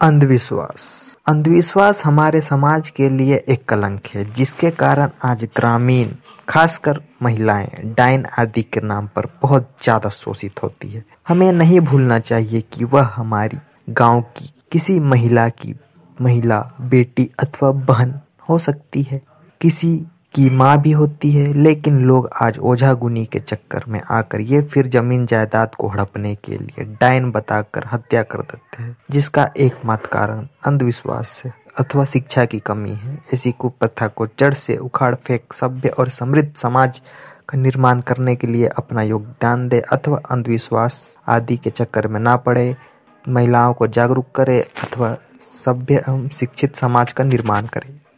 अंधविश्वास अंधविश्वास हमारे समाज के लिए एक कलंक है, जिसके कारण आज ग्रामीण खासकर महिलाएं डाइन आदि के नाम पर बहुत ज्यादा शोषित होती है। हमें नहीं भूलना चाहिए कि वह हमारी गांव की किसी महिला बेटी अथवा बहन हो सकती है, किसी की माँ भी होती है। लेकिन लोग आज ओझा गुनी के चक्कर में आकर ये फिर जमीन जायदाद को हड़पने के लिए डायन बताकर हत्या कर देते हैं, जिसका एकमात्र कारण अंधविश्वास है अथवा शिक्षा की कमी है। ऐसी कुप्रथा को जड़ से उखाड़ फेंक सभ्य और समृद्ध समाज का निर्माण करने के लिए अपना योगदान दे अथवा अंधविश्वास आदि के चक्कर में ना पड़े, महिलाओं को जागरूक करे अथवा सभ्य एवं शिक्षित समाज का निर्माण करे।